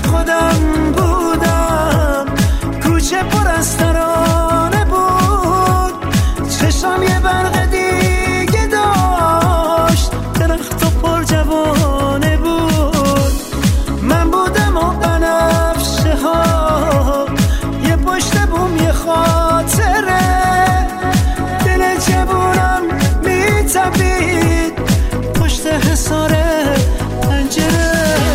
خودم بودم، کوچه پر از ترانه بود، چشم یه برق دیگه داشت، درخت و پر جوانه بود. من بودم و بنفشه ها، یه پشت بوم یه خاطره، دل جوونم میتبید پشت حصار پنجره.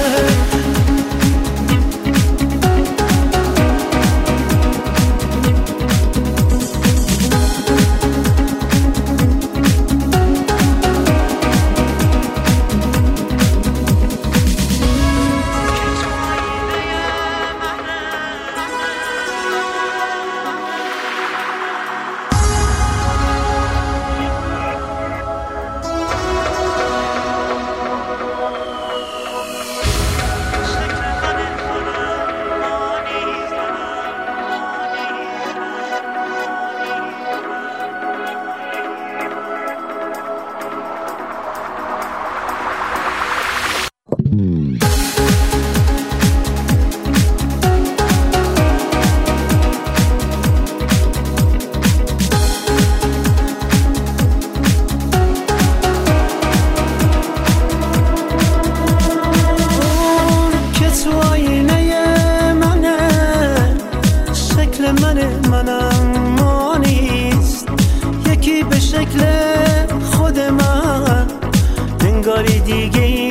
منم ما نیست، یکی به شکل خود من، انگاری دیگه